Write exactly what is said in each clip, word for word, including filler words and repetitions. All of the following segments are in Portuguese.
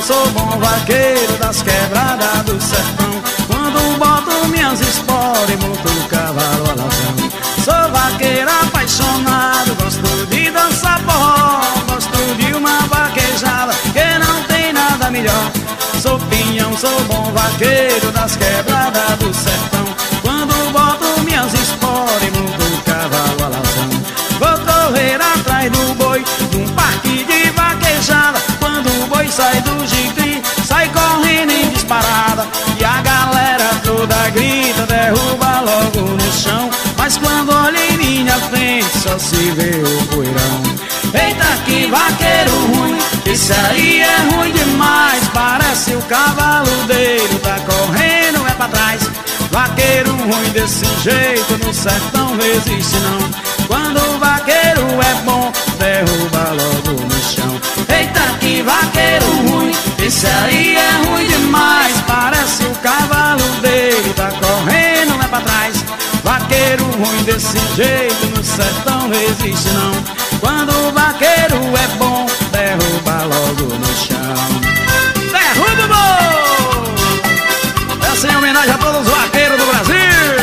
sou bom vaqueiro das quebradas do sertão. Quando boto minhas esporas e monto o cavalo alazão. Sou vaqueiro apaixonado, gosto de dançar forró, gosto de uma vaquejada que não tem nada melhor. Sou pinhão, sou bom vaqueiro das quebradas do sertão. Quando boto minhas esporas e monto o cavalo alazão. Vou correr atrás do boi num parque de vaquejada. Quando o boi sai do jicri, sai correndo em disparada. E a galera toda grita, derruba logo no chão. Mas quando olho em minha frente, só se vê o poeirão. Eita, que vaqueiro ruim, esse aí é ruim demais. Parece o cavalo dele, tá correndo é pra trás. Vaqueiro ruim desse jeito no sertão não existe não. Quando o vaqueiro é bom, derruba logo no chão. Eita, que vaqueiro ruim, esse aí é ruim demais. Parece o cavalo dele, tá correndo é pra trás. Vaqueiro ruim desse jeito no sertão não existe não. Quando o vaqueiro é bom, derruba logo no chão. Derruba, bom! Essa é em homenagem a todos os vaqueiros do Brasil.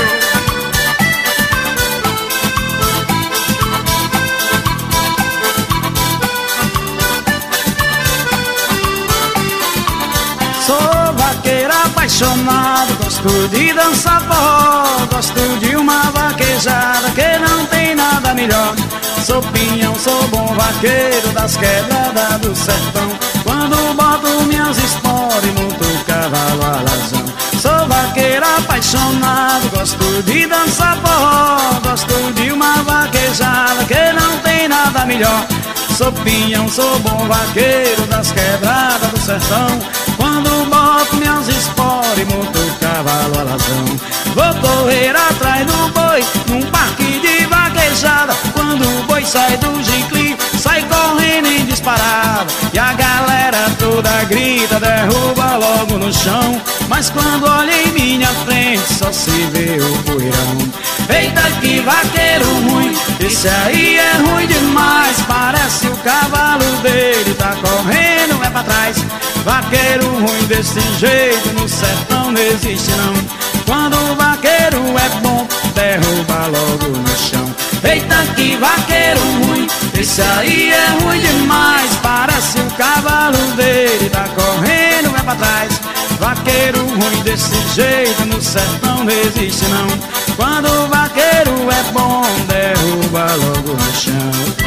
Sou vaqueiro apaixonado, gosto de dançar forró, gosto de uma vaquejada que não tem nada melhor. Sou pinhão, sou bom vaqueiro das quebradas do sertão. Quando boto minhas esporas e monto o cavalo alazão. Sou vaqueiro apaixonado, gosto de dançar forró, gosto de uma vaquejada que não tem nada melhor. Sou pinhão, sou bom vaqueiro das quebradas do sertão. Quando boto minhas esporas e monto o cavalo alazão. Vou correr atrás do boi num parque de vaquejada. Quando o boi sai do jicli, sai correndo em disparada. E a galera toda grita, derruba logo no chão. Mas quando olha em minha frente, só se vê o poeirão. Eita, que vaqueiro ruim, esse aí é ruim demais. Parece o cavalo dele, tá correndo é pra trás. Vaqueiro ruim desse jeito no sertão não existe não. Quando o vaqueiro é bom, derruba logo no chão. Eita, que vaqueiro ruim, esse aí é ruim demais. Parece o cavalo dele, tá correndo é pra trás. Vaqueiro ruim desse jeito no sertão não existe não. Quando o vaqueiro é bom, derruba logo no chão.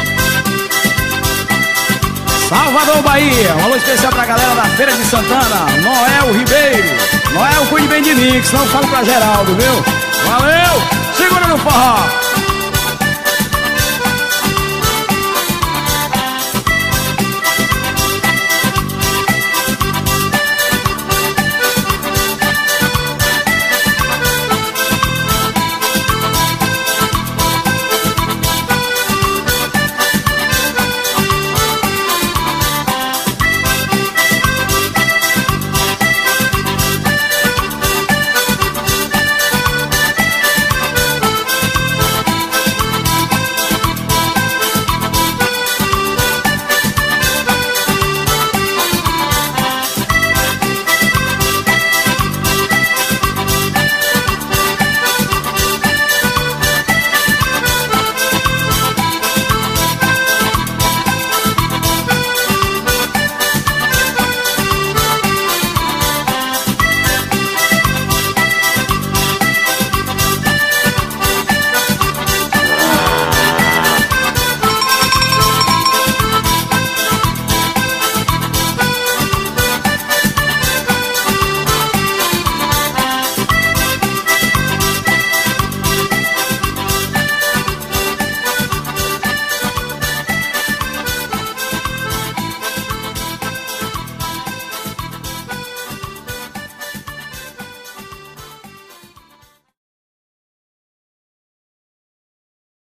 Salvador, Bahia, um alô especial pra galera da Feira de Santana. Noel Ribeiro, Noel, cuide bem de mim, que senão eu falo pra Geraldo, viu? Valeu, segura no forró.